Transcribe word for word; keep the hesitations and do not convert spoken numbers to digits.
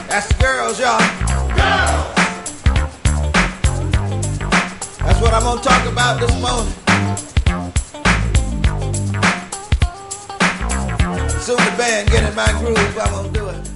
That's the girls, y'all. Girls. That's what I'm gonna talk about this morning. Soon the band get in my groove, I'm gonna do it.